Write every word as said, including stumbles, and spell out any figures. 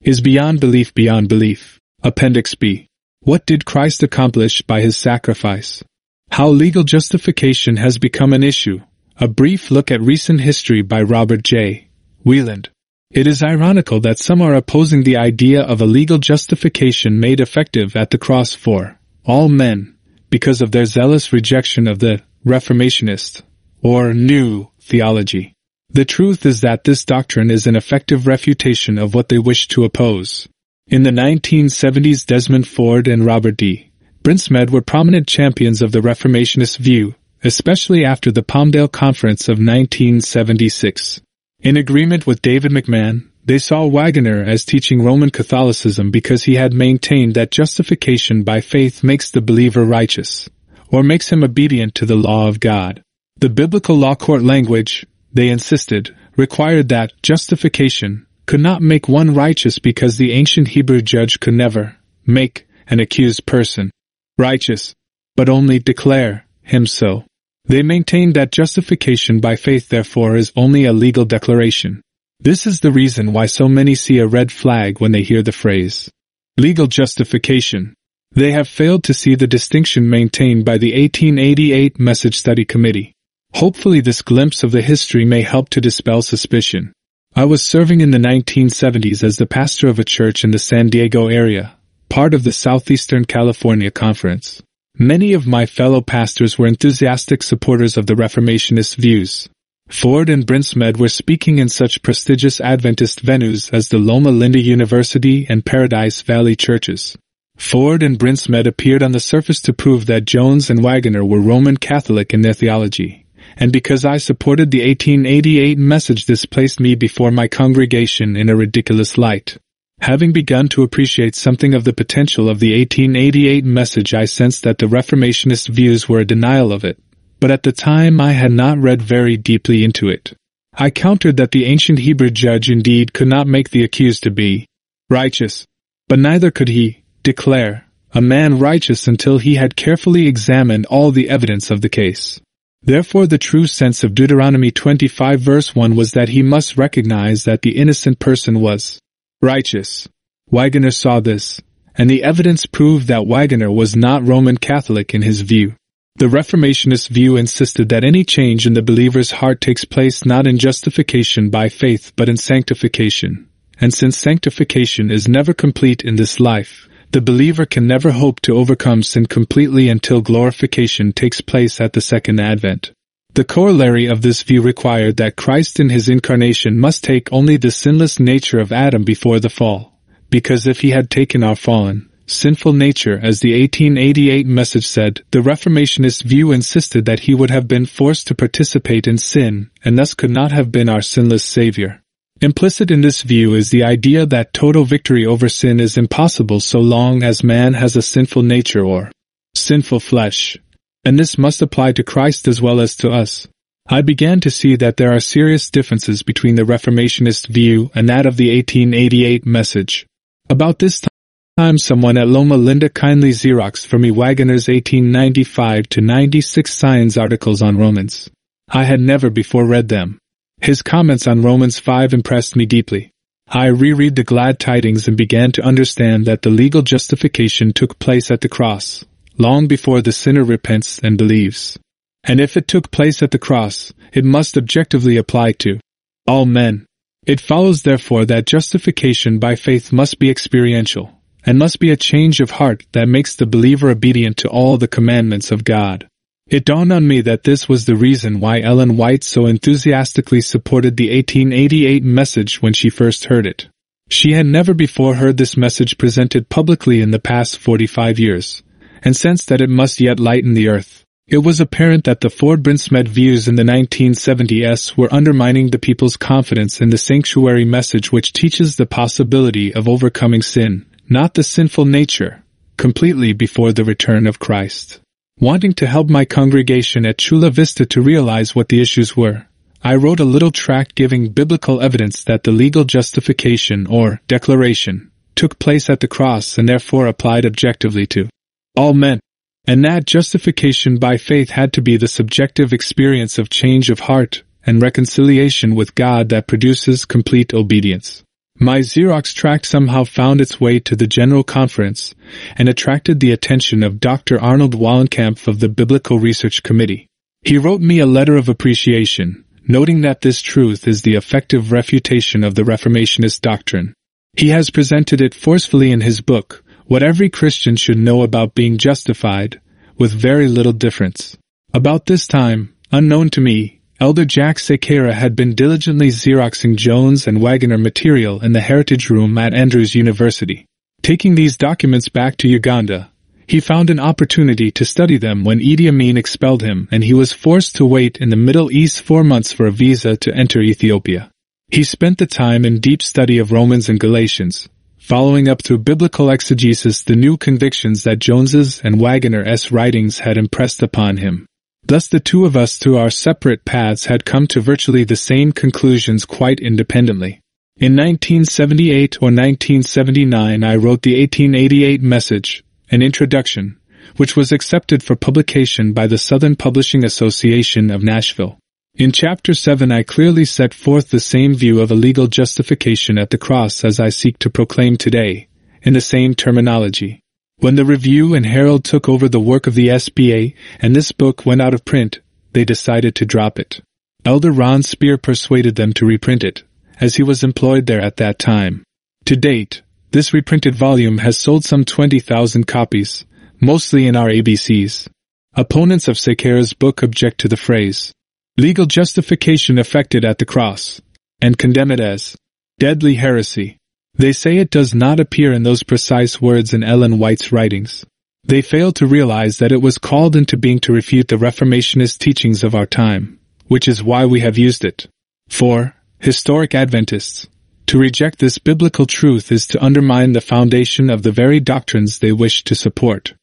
is beyond belief beyond belief. Appendix B. What did Christ accomplish by his sacrifice? How legal justification has become an issue. A brief look at recent history by Robert J. Wieland. It is ironical that some are opposing the idea of a legal justification made effective at the cross for all men, because of their zealous rejection of the Reformationist, or New, theology. The truth is that this doctrine is an effective refutation of what they wish to oppose. In the nineteen seventies, Desmond Ford and Robert D. Brinsmed were prominent champions of the Reformationist view, especially after the Palmdale Conference of nineteen seventy-six. In agreement with David McMahon, they saw Waggoner as teaching Roman Catholicism because he had maintained that justification by faith makes the believer righteous, or makes him obedient to the law of God. The biblical law court language, they insisted, required that justification could not make one righteous because the ancient Hebrew judge could never make an accused person righteous, but only declare him so. They maintained that justification by faith therefore is only a legal declaration. This is the reason why so many see a red flag when they hear the phrase legal justification. They have failed to see the distinction maintained by the eighteen eighty-eight Message Study Committee. Hopefully this glimpse of the history may help to dispel suspicion. I was serving in the nineteen seventies as the pastor of a church in the San Diego area, part of the Southeastern California Conference. Many of my fellow pastors were enthusiastic supporters of the Reformationist views. Ford and Brinsmed were speaking in such prestigious Adventist venues as the Loma Linda University and Paradise Valley churches. Ford and Brinsmed appeared on the surface to prove that Jones and Waggoner were Roman Catholic in their theology, and because I supported the eighteen eighty-eight message, this placed me before my congregation in a ridiculous light. Having begun to appreciate something of the potential of the eighteen eighty-eight message, I sensed that the Reformationist views were a denial of it, but at the time I had not read very deeply into it. I countered that the ancient Hebrew judge indeed could not make the accused to be righteous, but neither could he declare a man righteous until he had carefully examined all the evidence of the case. Therefore the true sense of Deuteronomy twenty-five verse one was that he must recognize that the innocent person was righteous. Waggoner saw this, and the evidence proved that Waggoner was not Roman Catholic in his view. The Reformationist view insisted that any change in the believer's heart takes place not in justification by faith but in sanctification, and since sanctification is never complete in this life, the believer can never hope to overcome sin completely until glorification takes place at the second advent. The corollary of this view required that Christ in his incarnation must take only the sinless nature of Adam before the fall, because if he had taken our fallen, sinful nature, as the eighteen eighty-eight message said, the Reformationist view insisted that he would have been forced to participate in sin, and thus could not have been our sinless Savior. Implicit in this view is the idea that total victory over sin is impossible so long as man has a sinful nature or sinful flesh. And this must apply to Christ as well as to us. I began to see that there are serious differences between the Reformationist view and that of the eighteen eighty-eight message. About this time, someone at Loma Linda kindly Xeroxed for me Waggoner's eighteen ninety-five to ninety-six Science articles on Romans. I had never before read them. His comments on Romans five impressed me deeply. I reread the glad tidings and began to understand that the legal justification took place at the cross, long before the sinner repents and believes. And if it took place at the cross, it must objectively apply to all men. It follows therefore that justification by faith must be experiential, and must be a change of heart that makes the believer obedient to all the commandments of God. It dawned on me that this was the reason why Ellen White so enthusiastically supported the eighteen eighty-eight message when she first heard it. She had never before heard this message presented publicly in the past forty-five years, and sensed that it must yet lighten the earth. It was apparent that the Ford-Brinsmed views in the nineteen seventies were undermining the people's confidence in the sanctuary message, which teaches the possibility of overcoming sin, not the sinful nature, completely before the return of Christ. Wanting to help my congregation at Chula Vista to realize what the issues were, I wrote a little tract giving biblical evidence that the legal justification or declaration took place at the cross and therefore applied objectively to all men, and that justification by faith had to be the subjective experience of change of heart and reconciliation with God that produces complete obedience. My Xerox tract somehow found its way to the General Conference and attracted the attention of Doctor Arnold Wallenkampf of the Biblical Research Committee. He wrote me a letter of appreciation, noting that this truth is the effective refutation of the Reformationist doctrine. He has presented it forcefully in his book, What Every Christian Should Know About Being Justified, with very little difference. About this time, unknown to me, Elder Jack Sequeira had been diligently Xeroxing Jones and Waggoner material in the Heritage Room at Andrews University. Taking these documents back to Uganda, he found an opportunity to study them when Idi Amin expelled him and he was forced to wait in the Middle East four months for a visa to enter Ethiopia. He spent the time in deep study of Romans and Galatians, following up through biblical exegesis the new convictions that Jones's and Waggoner's writings had impressed upon him. Thus the two of us through our separate paths had come to virtually the same conclusions quite independently. In nineteen seventy-eight or nineteen seventy-nine I wrote the eighteen eighty-eight Message, an introduction, which was accepted for publication by the Southern Publishing Association of Nashville. In Chapter seven I clearly set forth the same view of a legal justification at the cross as I seek to proclaim today, in the same terminology. When the Review and Herald took over the work of the S B A and this book went out of print, they decided to drop it. Elder Ron Spear persuaded them to reprint it, as he was employed there at that time. To date, this reprinted volume has sold some twenty thousand copies, mostly in our A B Cs. Opponents of Sequeira's book object to the phrase, legal justification effected at the cross, and condemn it as deadly heresy. They say it does not appear in those precise words in Ellen White's writings. They fail to realize that it was called into being to refute the Reformationist teachings of our time, which is why we have used it. For historic Adventists, to reject this biblical truth is to undermine the foundation of the very doctrines they wish to support.